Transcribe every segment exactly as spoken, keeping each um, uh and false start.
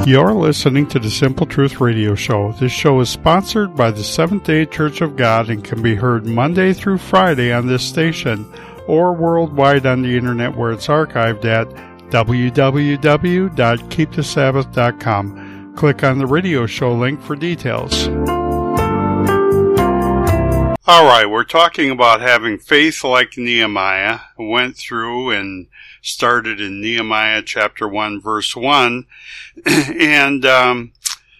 You're listening to the Simple Truth Radio Show. This show is sponsored by the Seventh-day Church of God and can be heard Monday through Friday on this station or worldwide on the internet where it's archived at w w w dot keep the sabbath dot com. Click on the radio show link for details. All right, we're talking about having faith like Nehemiah. Went through and started in Nehemiah chapter one, verse one. and um,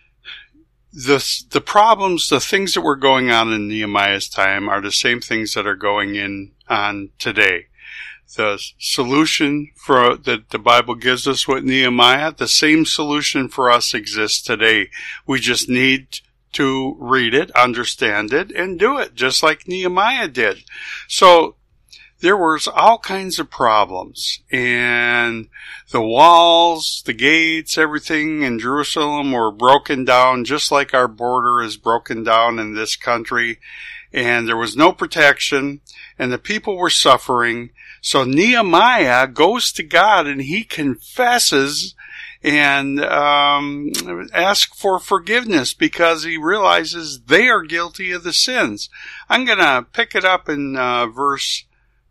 the the problems, the things that were going on in Nehemiah's time are the same things that are going in on today. The solution for that the Bible gives us with Nehemiah, the same solution for us exists today. We just need to read it, understand it, and do it, just like Nehemiah did. So there was all kinds of problems, and the walls, the gates, everything in Jerusalem were broken down, just like our border is broken down in this country, and there was no protection, and the people were suffering. So Nehemiah goes to God, and he confesses and um ask for forgiveness because he realizes they are guilty of the sins. I'm going to pick it up in uh, verse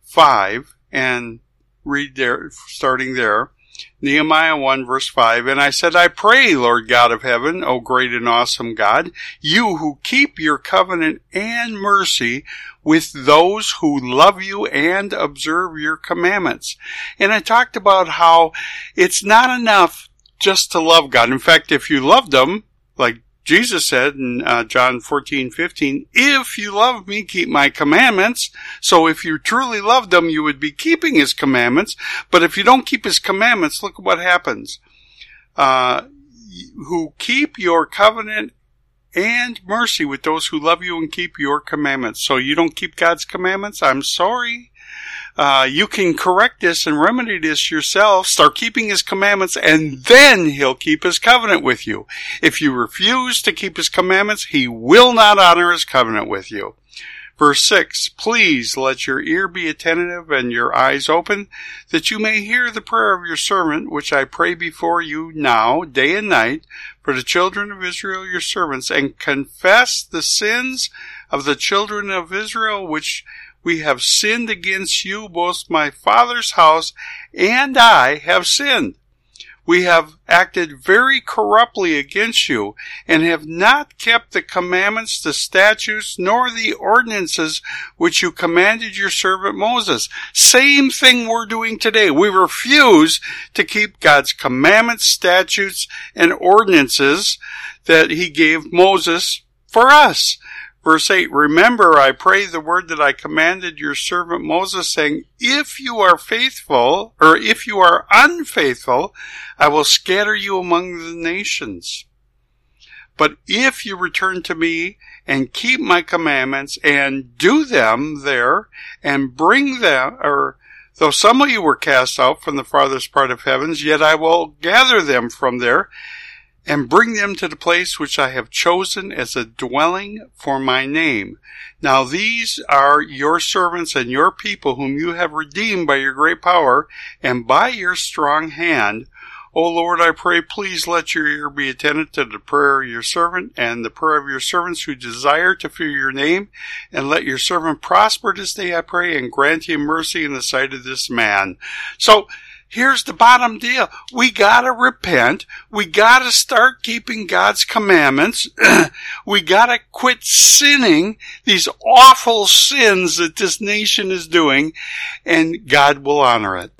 five and read there, starting there. Nehemiah one, verse five, and I said, I pray, Lord God of heaven, O great and awesome God, you who keep your covenant and mercy with those who love you and observe your commandments. And I talked about how it's not enough just to love God. In fact, if you loved him, like Jesus said in uh, John fourteen fifteen, if you love me, keep my commandments. So if you truly loved him, you would be keeping his commandments. But if you don't keep his commandments, look what happens. Uh, who keep your covenant and mercy with those who love you and keep your commandments. So you don't keep God's commandments? I'm sorry. Uh, you can correct this and remedy this yourself. Start keeping his commandments, and then he'll keep his covenant with you. If you refuse to keep his commandments, he will not honor his covenant with you. Verse six, please let your ear be attentive and your eyes open, that you may hear the prayer of your servant, which I pray before you now, day and night, for the children of Israel, your servants, and confess the sins of the children of Israel, which we have sinned against you, both my father's house and I have sinned. We have acted very corruptly against you, and have not kept the commandments, the statutes, nor the ordinances which you commanded your servant Moses. Same thing we're doing today. We refuse to keep God's commandments, statutes, and ordinances that he gave Moses for us. Verse eight, remember, I pray the word that I commanded your servant Moses, saying, if you are faithful, or if you are unfaithful, I will scatter you among the nations. But if you return to me and keep my commandments and do them there and bring them, or though some of you were cast out from the farthest part of heavens, yet I will gather them from there and bring them to the place which I have chosen as a dwelling for my name. Now these are your servants and your people whom you have redeemed by your great power and by your strong hand. O Lord, I pray, please let your ear be attentive to the prayer of your servant and the prayer of your servants who desire to fear your name, and let your servant prosper this day, I pray, and grant him mercy in the sight of this man. So, here's the bottom deal. We gotta repent. We gotta start keeping God's commandments. We gotta quit sinning, these awful sins that this nation is doing, and God will honor it.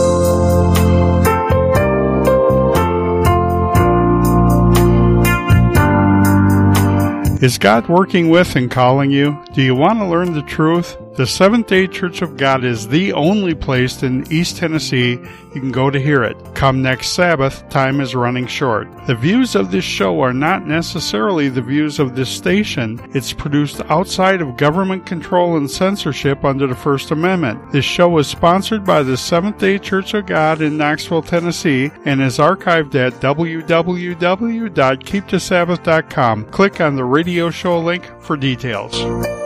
Is God working with and calling you? Do you want to learn the truth? The Seventh-day Church of God is the only place in East Tennessee you can go to hear it. Come next Sabbath, time is running short. The views of this show are not necessarily the views of this station. It's produced outside of government control and censorship under the First Amendment. This show is sponsored by the Seventh-day Church of God in Knoxville, Tennessee, and is archived at w w w dot keep the sabbath dot com. Click on the radio show link for details.